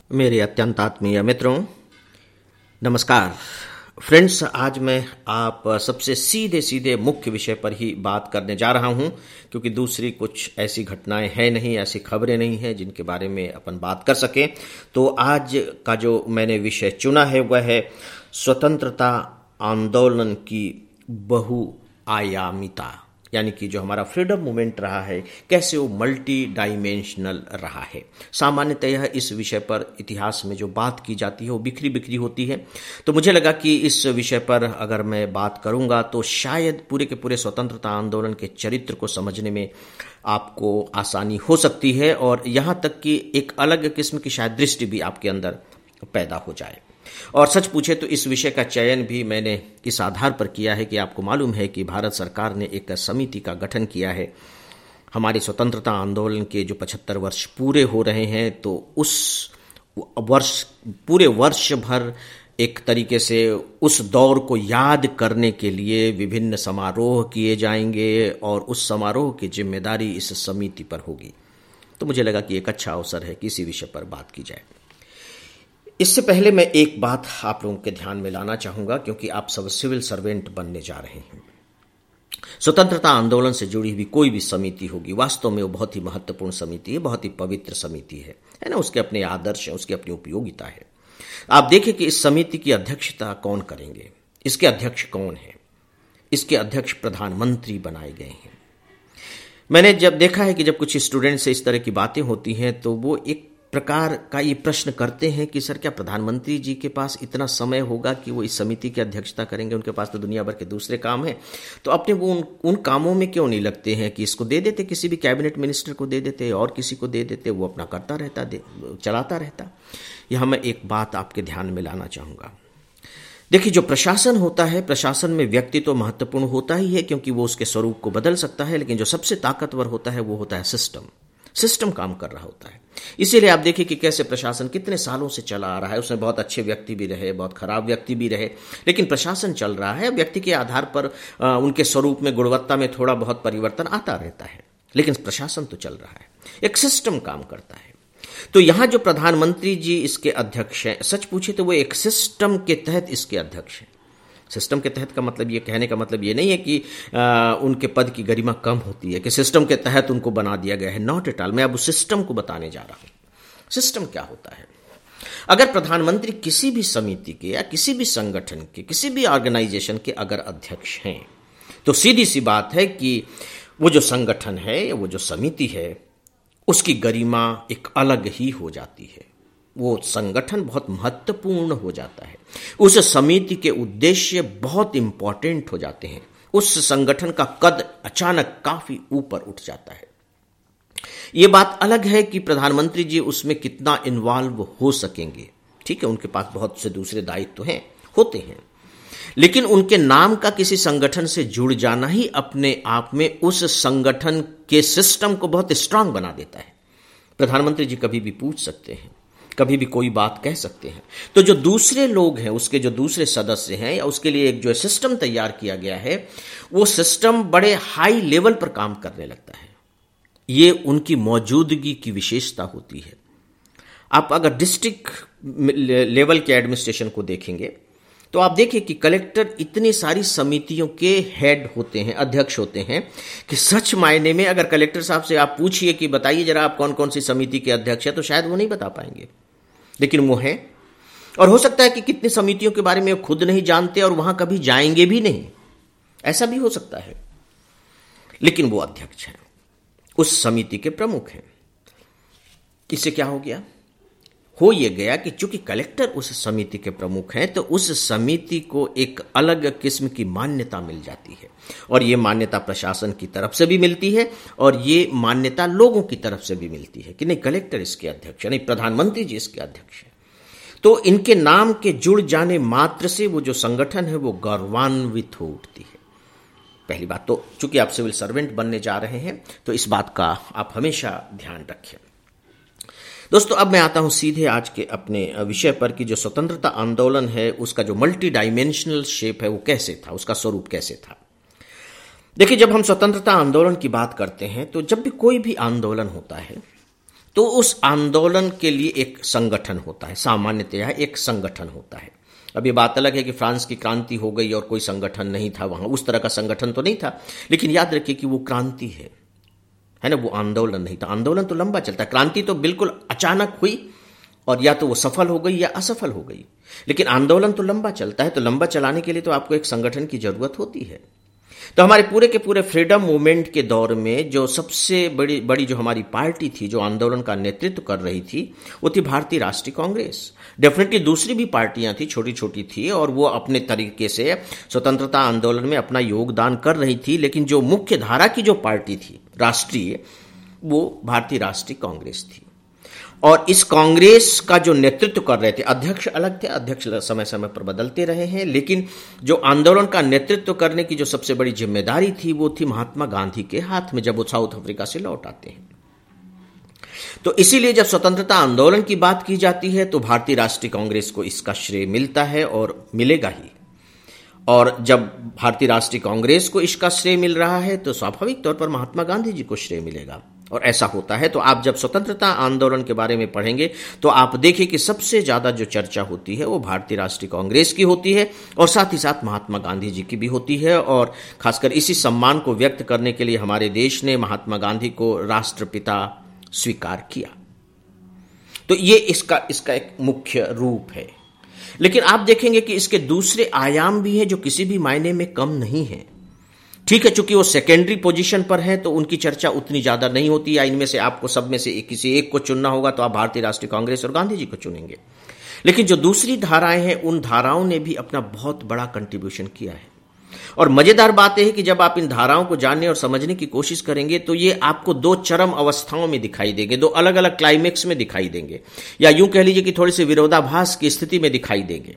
मेरे अत्यंत आत्मीय मित्रों, नमस्कार फ्रेंड्स। आज मैं आप सबसे सीधे सीधे मुख्य विषय पर ही बात करने जा रहा हूं, क्योंकि दूसरी कुछ ऐसी घटनाएं हैं नहीं, ऐसी खबरें नहीं हैं जिनके बारे में अपन बात कर सकें। तो आज का जो मैंने विषय चुना है वह है स्वतंत्रता आंदोलन की बहुआयामिता, यानी कि जो हमारा फ्रीडम मूवमेंट रहा है कैसे वो मल्टी डायमेंशनल रहा है। सामान्यतः इस विषय पर इतिहास में जो बात की जाती है वो बिखरी बिखरी होती है, तो मुझे लगा कि इस विषय पर अगर मैं बात करूंगा तो शायद पूरे के पूरे स्वतंत्रता आंदोलन के चरित्र को समझने में आपको आसानी हो सकती है, और यहाँ तक कि एक अलग किस्म की शायद दृष्टि भी आपके अंदर पैदा हो जाए। और सच पूछे तो इस विषय का चयन भी मैंने इस आधार पर किया है कि आपको मालूम है कि भारत सरकार ने एक समिति का गठन किया है। हमारे स्वतंत्रता आंदोलन के जो 75 वर्ष पूरे हो रहे हैं, तो उस वर्ष पूरे वर्ष भर एक तरीके से उस दौर को याद करने के लिए विभिन्न समारोह किए जाएंगे, और उस समारोह की जिम्मेदारी इस समिति पर होगी। तो मुझे लगा कि एक अच्छा अवसर है कि इसी विषय पर बात की जाए। इससे पहले मैं एक बात आप लोगों के ध्यान में लाना चाहूंगा, क्योंकि आप सब सिविल सर्वेंट बनने जा रहे हैं। स्वतंत्रता आंदोलन से जुड़ी हुई कोई भी समिति होगी, वास्तव में वो बहुत ही महत्वपूर्ण समिति है, बहुत ही पवित्र समिति है ना। उसके अपने आदर्श है, उसकी अपनी उपयोगिता है। आप देखें कि इस समिति की अध्यक्षता कौन करेंगे, इसके अध्यक्ष कौन है। इसके अध्यक्ष प्रधानमंत्री बनाए गए हैं। मैंने जब देखा है कि जब कुछ स्टूडेंट से इस तरह की बातें होती हैं तो वो एक प्रकार का ये प्रश्न करते हैं कि सर, क्या प्रधानमंत्री जी के पास इतना समय होगा कि वो इस समिति की अध्यक्षता करेंगे? उनके पास तो दुनिया भर के दूसरे काम हैं, तो अपने वो उन कामों में क्यों नहीं लगते हैं कि इसको दे देते, किसी भी कैबिनेट मिनिस्टर को दे देते और किसी को दे देते, वो अपना करता रहता, चलाता रहता। यहां मैं एक बात आपके ध्यान में लाना चाहूंगा। देखिए, जो प्रशासन होता है, प्रशासन में व्यक्ति तो महत्वपूर्ण होता ही है, क्योंकि वो उसके स्वरूप को बदल सकता है, लेकिन जो सबसे ताकतवर होता है वो होता है सिस्टम काम कर रहा होता है। इसीलिए आप देखिए कि कैसे प्रशासन कितने सालों से चला आ रहा है। उसमें बहुत अच्छे व्यक्ति भी रहे, बहुत खराब व्यक्ति भी रहे, लेकिन प्रशासन चल रहा है। व्यक्ति के आधार पर उनके स्वरूप में, गुणवत्ता में थोड़ा बहुत परिवर्तन आता रहता है, लेकिन प्रशासन तो चल रहा है, एक सिस्टम काम करता है। तो यहां जो प्रधानमंत्री जी इसके अध्यक्ष हैं, सच पूछे तो वो एक सिस्टम के तहत इसके अध्यक्ष हैं। सिस्टम के तहत का मतलब, ये कहने का मतलब ये नहीं है कि उनके पद की गरिमा कम होती है, कि सिस्टम के तहत उनको बना दिया गया है। Not at all. मैं अब उस सिस्टम को बताने जा रहा हूं। सिस्टम क्या होता है? अगर प्रधानमंत्री किसी भी समिति के या किसी भी संगठन के, किसी भी ऑर्गेनाइजेशन के अगर अध्यक्ष हैं, तो सीधी सी बात है कि वो जो संगठन है या वो जो समिति है, उसकी गरिमा एक अलग ही हो जाती है। वो संगठन बहुत महत्वपूर्ण हो जाता है। उस समिति के उद्देश्य बहुत इंपॉर्टेंट हो जाते हैं। उस संगठन का कद अचानक काफी ऊपर उठ जाता है। ये बात अलग है कि प्रधानमंत्री जी उसमें कितना इन्वॉल्व हो सकेंगे। ठीक है, उनके पास बहुत से दूसरे दायित्व हैं, होते हैं, लेकिन उनके नाम का किसी संगठन से जुड़ जाना ही अपने आप में उस संगठन के सिस्टम को बहुत स्ट्रांग बना देता है। प्रधानमंत्री जी कभी भी पूछ सकते हैं, कभी भी कोई बात कह सकते हैं, तो जो दूसरे लोग हैं, उसके जो दूसरे सदस्य हैं, या उसके लिए एक जो सिस्टम तैयार किया गया है, वो सिस्टम बड़े हाई लेवल पर काम करने लगता है। ये उनकी मौजूदगी की विशेषता होती है। आप अगर डिस्ट्रिक्ट लेवल के एडमिनिस्ट्रेशन को देखेंगे तो आप देखिए कि कलेक्टर इतनी सारी समितियों के हेड होते हैं, अध्यक्ष होते हैं, कि सच मायने में अगर कलेक्टर साहब से आप पूछिए कि बताइए जरा आप कौन कौन सी समिति के अध्यक्ष हैं, तो शायद वो नहीं बता पाएंगे, लेकिन वो हैं। और हो सकता है कि कितनी समितियों के बारे में वो खुद नहीं जानते और वहां कभी जाएंगे भी नहीं, ऐसा भी हो सकता है, लेकिन वो अध्यक्ष हैं, उस समिति के प्रमुख हैं। इससे क्या हो गया? हो यह गया कि चूंकि कलेक्टर उस समिति के प्रमुख हैं, तो उस समिति को एक अलग किस्म की मान्यता मिल जाती है, और ये मान्यता प्रशासन की तरफ से भी मिलती है और ये मान्यता लोगों की तरफ से भी मिलती है कि नहीं, कलेक्टर इसके अध्यक्ष है, नहीं प्रधानमंत्री जी इसके अध्यक्ष हैं। तो इनके नाम के जुड़ जाने मात्र से वो जो संगठन है वो गौरवान्वित हो उठती है। पहली बात तो, चूंकि आप सिविल सर्वेंट बनने जा रहे हैं, तो इस बात का आप हमेशा ध्यान रखें। दोस्तों, अब मैं आता हूं सीधे आज के अपने विषय पर कि जो स्वतंत्रता आंदोलन है उसका जो मल्टी डायमेंशनल शेप है वो कैसे था, उसका स्वरूप कैसे था। देखिए, जब हम स्वतंत्रता आंदोलन की बात करते हैं तो जब भी कोई भी आंदोलन होता है तो उस आंदोलन के लिए एक संगठन होता है, सामान्यतः एक संगठन होता है। अब ये बात अलग है कि फ्रांस की क्रांति हो गई और कोई संगठन नहीं था वहां, उस तरह का संगठन तो नहीं था, लेकिन याद रखिए कि वो क्रांति है ना, वो आंदोलन नहीं था। आंदोलन तो लंबा चलता है, क्रांति तो बिल्कुल अचानक हुई और या तो वो सफल हो गई या असफल हो गई, लेकिन आंदोलन तो लंबा चलता है। तो लंबा चलाने के लिए तो आपको एक संगठन की जरूरत होती है। तो हमारे पूरे के पूरे फ्रीडम मूवमेंट के दौर में जो सबसे बड़ी जो हमारी पार्टी थी, जो आंदोलन का नेतृत्व कर रही थी, वो थी भारतीय राष्ट्रीय कांग्रेस। डेफिनेटली दूसरी भी पार्टियां थी, छोटी छोटी थी, और वो अपने तरीके से स्वतंत्रता आंदोलन में अपना योगदान कर रही थी, लेकिन जो मुख्य धारा की जो पार्टी थी राष्ट्रीय, वो भारतीय राष्ट्रीय कांग्रेस थी। और इस कांग्रेस का जो नेतृत्व कर रहे थे, अध्यक्ष अलग थे, अध्यक्ष समय समय पर बदलते रहे हैं, लेकिन जो आंदोलन का नेतृत्व करने की जो सबसे बड़ी जिम्मेदारी थी वो थी महात्मा गांधी के हाथ में, जब वो साउथ अफ्रीका से लौट आते हैं। तो इसीलिए जब स्वतंत्रता आंदोलन की बात की जाती है तो भारतीय राष्ट्रीय कांग्रेस को इसका श्रेय मिलता है और मिलेगा ही। और जब भारतीय राष्ट्रीय कांग्रेस को इसका श्रेय मिल रहा है तो स्वाभाविक तौर पर महात्मा गांधी जी को श्रेय मिलेगा, और ऐसा होता है। तो आप जब स्वतंत्रता आंदोलन के बारे में पढ़ेंगे तो आप देखिए कि सबसे ज्यादा जो चर्चा होती है वो भारतीय राष्ट्रीय कांग्रेस की होती है, और साथ ही साथ महात्मा गांधी जी की भी होती है। और खासकर इसी सम्मान को व्यक्त करने के लिए हमारे देश ने महात्मा गांधी को राष्ट्रपिता स्वीकार किया। तो ये इसका एक मुख्य रूप है। लेकिन आप देखेंगे कि इसके दूसरे आयाम भी हैं जो किसी भी मायने में कम नहीं है। ठीक है, चूंकि वो सेकेंडरी पोजीशन पर है तो उनकी चर्चा उतनी ज्यादा नहीं होती, या इनमें से आपको सब में से किसी एक को चुनना होगा तो आप भारतीय राष्ट्रीय कांग्रेस और गांधी जी को चुनेंगे। लेकिन जो दूसरी धाराएं हैं, उन धाराओं ने भी अपना बहुत बड़ा कंट्रीब्यूशन किया है। और मजेदार बात यह है कि जब आप इन धाराओं को जानने और समझने की कोशिश करेंगे तो ये आपको दो चरम अवस्थाओं में दिखाई देंगे, दो अलग अलग क्लाइमेक्स में दिखाई देंगे, या यूं कह लीजिए कि थोड़ी सी विरोधाभास की स्थिति में दिखाई देंगे।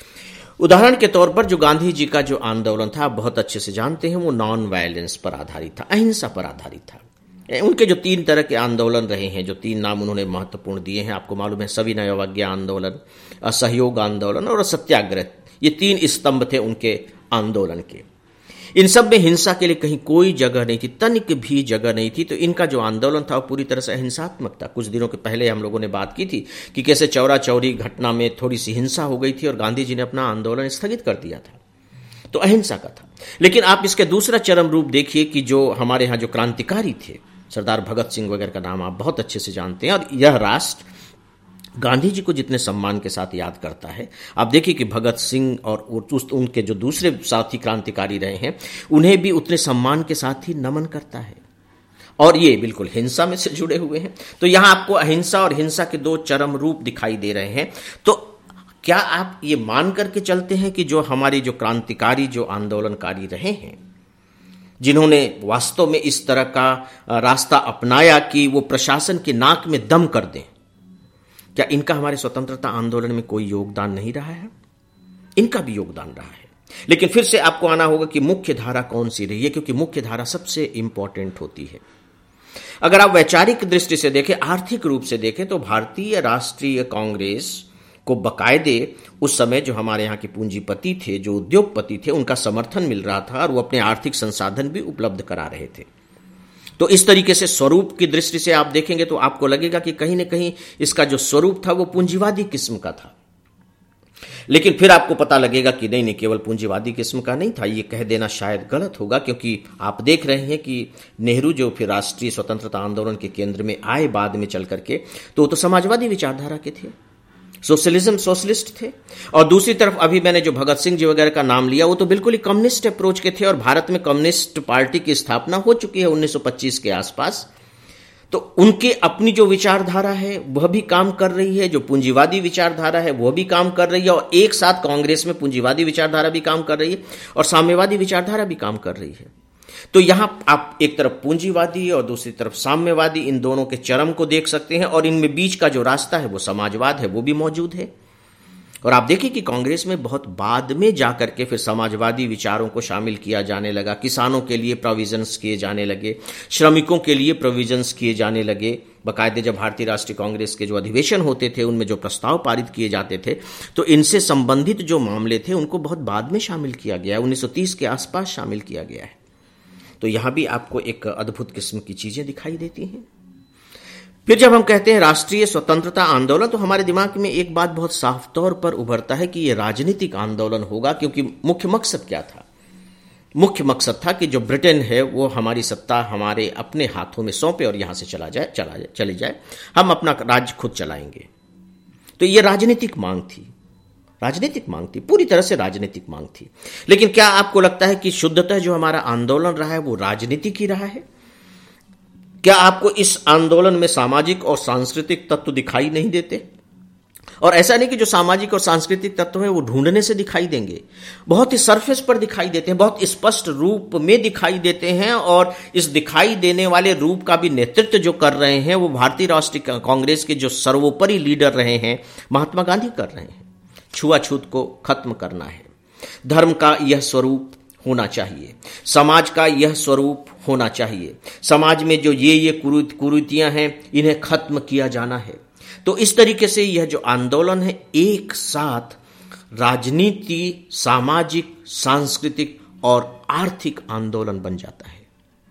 उदाहरण के तौर पर जो गांधी जी का जो आंदोलन था, आप बहुत अच्छे से जानते हैं, वो नॉन वायलेंस पर आधारित था, अहिंसा पर आधारित था। उनके जो 3 तरह के आंदोलन रहे हैं, जो 3 नाम उन्होंने महत्वपूर्ण दिए हैं, आपको मालूम है, सविनय अवज्ञा आंदोलन, असहयोग आंदोलन और सत्याग्रह, ये 3 स्तंभ थे उनके आंदोलन के। इन सब में हिंसा के लिए कहीं कोई जगह नहीं थी, तनिक भी जगह नहीं थी। तो इनका जो आंदोलन था वो पूरी तरह से अहिंसात्मक था। कुछ दिनों के पहले हम लोगों ने बात की थी कि कैसे चौरा चौरी घटना में थोड़ी सी हिंसा हो गई थी और गांधी जी ने अपना आंदोलन स्थगित कर दिया था, तो अहिंसा का था। लेकिन आप इसके दूसरा चरम रूप देखिए कि जो हमारे यहाँ जो क्रांतिकारी थे, सरदार भगत सिंह वगैरह का नाम आप बहुत अच्छे से जानते हैं, और यह राष्ट्र गांधी जी को जितने सम्मान के साथ याद करता है, आप देखिए कि भगत सिंह और उनके जो दूसरे साथी क्रांतिकारी रहे हैं, उन्हें भी उतने सम्मान के साथ ही नमन करता है, और ये बिल्कुल हिंसा में से जुड़े हुए हैं। तो यहां आपको अहिंसा और हिंसा के 2 चरम रूप दिखाई दे रहे हैं। तो क्या आप ये मान करके चलते हैं कि जो हमारी जो क्रांतिकारी, जो आंदोलनकारी रहे हैं, जिन्होंने वास्तव में इस तरह का रास्ता अपनाया कि वो प्रशासन के नाक में दम कर दें, क्या इनका हमारे स्वतंत्रता आंदोलन में कोई योगदान नहीं रहा है? इनका भी योगदान रहा है। लेकिन फिर से आपको आना होगा कि मुख्य धारा कौन सी रही है, क्योंकि मुख्य धारा सबसे इंपॉर्टेंट होती है। अगर आप वैचारिक दृष्टि से देखें, आर्थिक रूप से देखें, तो भारतीय राष्ट्रीय कांग्रेस को बकायदे उस समय जो हमारे यहाँ के पूंजीपति थे, जो उद्योगपति थे, उनका समर्थन मिल रहा था, और वो अपने आर्थिक संसाधन भी उपलब्ध करा रहे थे। तो इस तरीके से स्वरूप की दृष्टि से आप देखेंगे तो आपको लगेगा कि कहीं न कहीं इसका जो स्वरूप था वो पूंजीवादी किस्म का था। लेकिन फिर आपको पता लगेगा कि नहीं, केवल पूंजीवादी किस्म का नहीं था। ये कह देना शायद गलत होगा, क्योंकि आप देख रहे हैं कि नेहरू जो फिर राष्ट्रीय स्वतंत्रता आंदोलन के केंद्र में आए बाद में चल करके, तो समाजवादी विचारधारा के थे, सोशलिस्ट थे। और दूसरी तरफ अभी मैंने जो भगत सिंह जी वगैरह का नाम लिया, वो तो बिल्कुल ही कम्युनिस्ट अप्रोच के थे, और भारत में कम्युनिस्ट पार्टी की स्थापना हो चुकी है 1925 के आसपास। तो उनकी अपनी जो विचारधारा है वह भी काम कर रही है, जो पूंजीवादी विचारधारा है वह भी काम कर रही है, और एक साथ कांग्रेस में पूंजीवादी विचारधारा भी काम कर रही है और साम्यवादी विचारधारा भी काम कर रही है। तो यहां आप एक तरफ पूंजीवादी और दूसरी तरफ साम्यवादी, इन दोनों के चरम को देख सकते हैं, और इनमें बीच का जो रास्ता है वो समाजवाद है, वो भी मौजूद है। और आप देखिए कि कांग्रेस में बहुत बाद में जाकर के फिर समाजवादी विचारों को शामिल किया जाने लगा, किसानों के लिए प्रोविजंस किए जाने लगे, श्रमिकों के लिए प्रोविजंस किए जाने लगे। बाकायदे जब भारतीय राष्ट्रीय कांग्रेस के जो अधिवेशन होते थे, उनमें जो प्रस्ताव पारित किए जाते थे, तो इनसे संबंधित जो मामले थे उनको बहुत बाद में शामिल किया गया है, 1930 के आसपास शामिल किया गया है। तो यहां भी आपको एक अद्भुत किस्म की चीजें दिखाई देती हैं। फिर जब हम कहते हैं राष्ट्रीय स्वतंत्रता आंदोलन, तो हमारे दिमाग में एक बात बहुत साफ तौर पर उभरता है कि यह राजनीतिक आंदोलन होगा, क्योंकि मुख्य मकसद क्या था? मुख्य मकसद था कि जो ब्रिटेन है वो हमारी सत्ता हमारे अपने हाथों में सौंपे और यहां से चली जाए, हम अपना राज्य खुद चलाएंगे। तो यह राजनीतिक मांग थी, पूरी तरह से राजनीतिक मांग थी। लेकिन क्या आपको लगता है कि शुद्धतः जो हमारा आंदोलन रहा है वो राजनीतिक ही रहा है? क्या आपको इस आंदोलन में सामाजिक और सांस्कृतिक तत्व दिखाई नहीं देते? और ऐसा नहीं कि जो सामाजिक और सांस्कृतिक तत्व है वो ढूंढने से दिखाई देंगे, बहुत ही सरफेस पर दिखाई देते हैं, बहुत स्पष्ट रूप में दिखाई देते हैं। और इस दिखाई देने वाले रूप का भी नेतृत्व जो कर रहे हैं वो भारतीय राष्ट्रीय कांग्रेस के जो सर्वोपरि लीडर रहे हैं महात्मा गांधी कर रहे हैं। छुआछूत को खत्म करना है, धर्म का यह स्वरूप होना चाहिए, समाज का यह स्वरूप होना चाहिए, समाज में जो ये कुरीतियां हैं इन्हें खत्म किया जाना है। तो इस तरीके से यह जो आंदोलन है एक साथ राजनीति, सामाजिक, सांस्कृतिक और आर्थिक आंदोलन बन जाता है।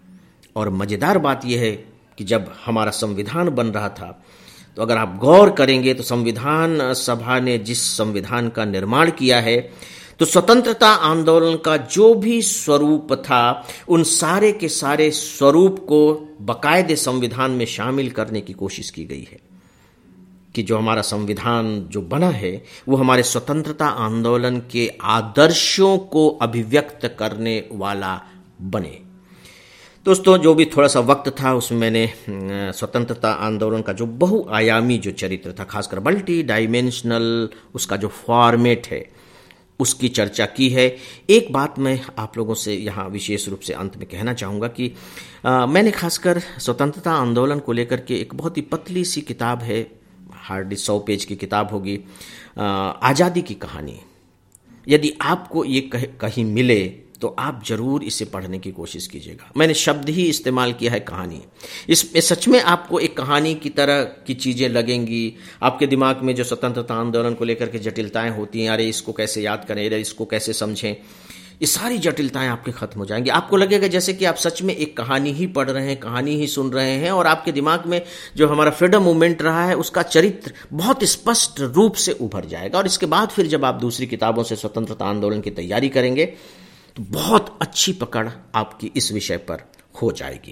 और मजेदार बात यह है कि जब हमारा संविधान बन रहा था, तो अगर आप गौर करेंगे तो संविधान सभा ने जिस संविधान का निर्माण किया है, तो स्वतंत्रता आंदोलन का जो भी स्वरूप था उन सारे के सारे स्वरूप को बाकायदे संविधान में शामिल करने की कोशिश की गई है कि जो हमारा संविधान जो बना है वो हमारे स्वतंत्रता आंदोलन के आदर्शों को अभिव्यक्त करने वाला बने। दोस्तों, जो भी थोड़ा सा वक्त था उसमें मैंने स्वतंत्रता आंदोलन का जो बहुआयामी जो चरित्र था, खासकर मल्टी डायमेंशनल उसका जो फॉर्मेट है, उसकी चर्चा की है। एक बात मैं आप लोगों से यहाँ विशेष रूप से अंत में कहना चाहूँगा कि मैंने खासकर स्वतंत्रता आंदोलन को लेकर के एक बहुत ही पतली सी किताब है, हार्डली 100 पेज की किताब होगी, आज़ादी की कहानी। यदि आपको ये कहीं मिले तो आप जरूर इसे पढ़ने की कोशिश कीजिएगा। मैंने शब्द ही इस्तेमाल किया है कहानी। इसमें सच में आपको एक कहानी की तरह की चीज़ें लगेंगी। आपके दिमाग में जो स्वतंत्रता आंदोलन को लेकर के जटिलताएं होती हैं, अरे इसको कैसे याद करें, अरे इसको कैसे समझें, ये सारी जटिलताएं आपके खत्म हो जाएंगी। आपको लगेगा जैसे कि आप सच में एक कहानी ही पढ़ रहे हैं, कहानी ही सुन रहे हैं, और आपके दिमाग में जो हमारा फ्रीडम मूवमेंट रहा है उसका चरित्र बहुत स्पष्ट रूप से उभर जाएगा। और इसके बाद फिर जब आप दूसरी किताबों से स्वतंत्रता आंदोलन की तैयारी करेंगे तो बहुत अच्छी पकड़ आपकी इस विषय पर हो जाएगी।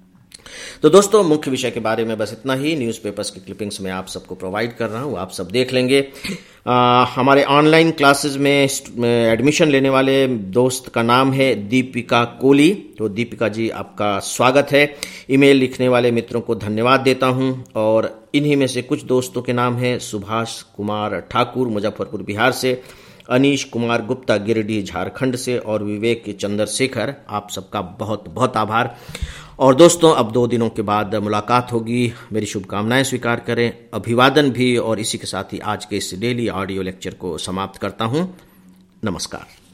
तो दोस्तों, मुख्य विषय के बारे में बस इतना ही। न्यूज़पेपर्स की क्लिपिंग्स मैं आप सबको प्रोवाइड कर रहा हूँ, आप सब देख लेंगे। हमारे ऑनलाइन क्लासेस में एडमिशन लेने वाले दोस्त का नाम है दीपिका कोली। तो दीपिका जी, आपका स्वागत है। ईमेल लिखने वाले मित्रों को धन्यवाद देता हूँ। और इन्हीं में से कुछ दोस्तों के नाम हैं सुभाष कुमार ठाकुर मुजफ्फरपुर बिहार से, अनीश कुमार गुप्ता गिरिडीह झारखंड से, और विवेक चंद्रशेखर। आप सबका बहुत बहुत आभार। और दोस्तों, अब 2 दिनों के बाद मुलाकात होगी। मेरी शुभकामनाएं स्वीकार करें, अभिवादन भी। और इसी के साथ ही आज के इस डेली ऑडियो लेक्चर को समाप्त करता हूं। नमस्कार।